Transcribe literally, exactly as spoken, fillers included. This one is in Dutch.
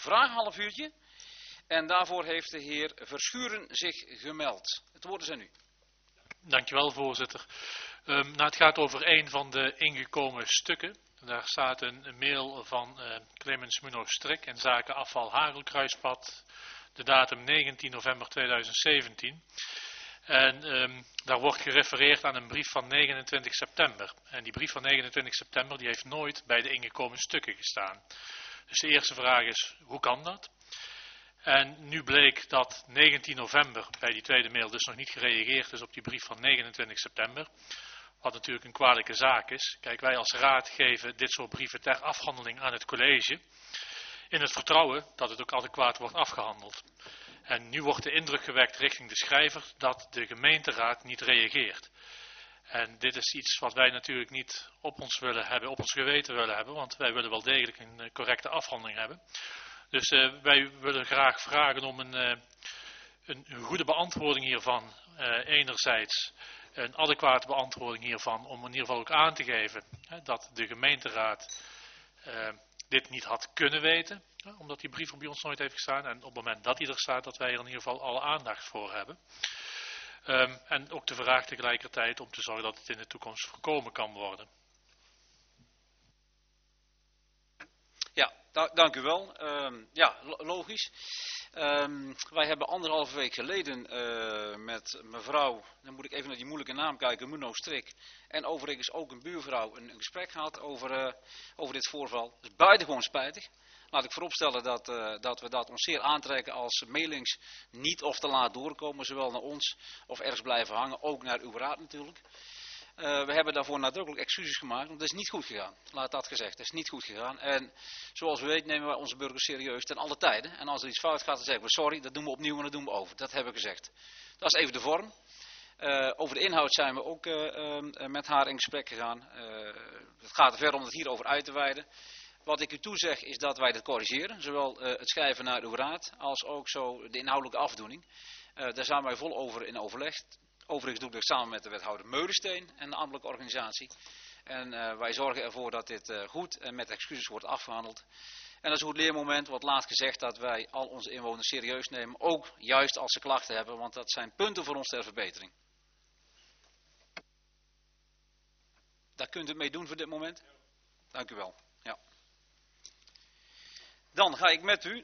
vraag half uurtje. En daarvoor heeft de heer Verschuren zich gemeld. Het woord is aan u. Dankjewel, voorzitter. Um, nou, het gaat over een van de ingekomen stukken. Daar staat een mail van uh, Clemens Munoz-Strik in zaken afval Hagelkruispad. De datum negentien november tweeduizend zeventien. En um, daar wordt gerefereerd aan een brief van negenentwintig september. En die brief van negenentwintig september die heeft nooit bij de ingekomen stukken gestaan. Dus de eerste vraag is, hoe kan dat? En nu bleek dat negentien november bij die tweede mail dus nog niet gereageerd is op die brief van negenentwintig september. Wat natuurlijk een kwalijke zaak is. Kijk, wij als raad geven dit soort brieven ter afhandeling aan het college. In het vertrouwen dat het ook adequaat wordt afgehandeld. En nu wordt de indruk gewekt richting de schrijver dat de gemeenteraad niet reageert. En dit is iets wat wij natuurlijk niet op ons willen hebben, op ons geweten willen hebben. Want wij willen wel degelijk een correcte afhandeling hebben. Dus uh, wij willen graag vragen om een, uh, een, een goede beantwoording hiervan. Uh, enerzijds een adequate beantwoording hiervan om in ieder geval ook aan te geven hè, dat de gemeenteraad uh, dit niet had kunnen weten. Hè, omdat die brief er bij ons nooit heeft gestaan. En op het moment dat die er staat, dat wij er in ieder geval alle aandacht voor hebben. Um, en ook de vraag tegelijkertijd om te zorgen dat het in de toekomst voorkomen kan worden. Ja, dank u wel. Um, ja, logisch. Um, wij hebben anderhalve week geleden uh, met mevrouw, dan moet ik even naar die moeilijke naam kijken, Munoz-Strik. En overigens ook een buurvrouw een, een gesprek gehad over, uh, over dit voorval. Dat is buitengewoon spijtig. Laat ik vooropstellen dat, uh, dat we dat ons zeer aantrekken als mailings niet of te laat doorkomen. Zowel naar ons of ergens blijven hangen, ook naar uw raad natuurlijk. Uh, we hebben daarvoor nadrukkelijk excuses gemaakt, want het is niet goed gegaan. Laat dat gezegd, het is niet goed gegaan. En zoals u weet nemen wij onze burgers serieus ten alle tijden. En als er iets fout gaat, dan zeggen we sorry, dat doen we opnieuw en dat doen we over. Dat hebben we gezegd. Dat is even de vorm. Uh, over de inhoud zijn we ook uh, uh, met haar in gesprek gegaan. Uh, het gaat er ver om het hierover uit te wijden. Wat ik u toezeg is dat wij dit corrigeren. Zowel uh, het schrijven naar uw raad als ook zo de inhoudelijke afdoening. Uh, daar zijn wij vol over in overleg. Overigens doe ik dat samen met de wethouder Meulensteen en de ambtelijke organisatie. En uh, wij zorgen ervoor dat dit uh, goed en met excuses wordt afgehandeld. En dat is een goed leermoment, wat laatst gezegd, dat wij al onze inwoners serieus nemen. Ook juist als ze klachten hebben, want dat zijn punten voor ons ter verbetering. Daar kunt u het mee doen voor dit moment. Dank u wel. Ja. Dan ga ik met u